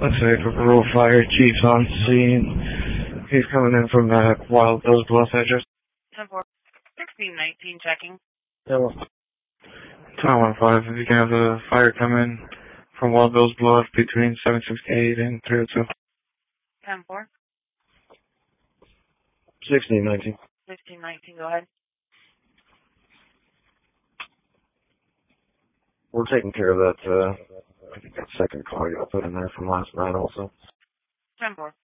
Let's say for Rural Fire Chief's on scene. He's coming in from that Wild Bill's Bluff address. 1619 checking. Yeah. 1015, if you can have the fire come in from Wild Bill's Bluff between 768 and 302. 10-4. 1619. 1619, go ahead. We're taking care of that, I think that second call you put in there from last night also. 10-4.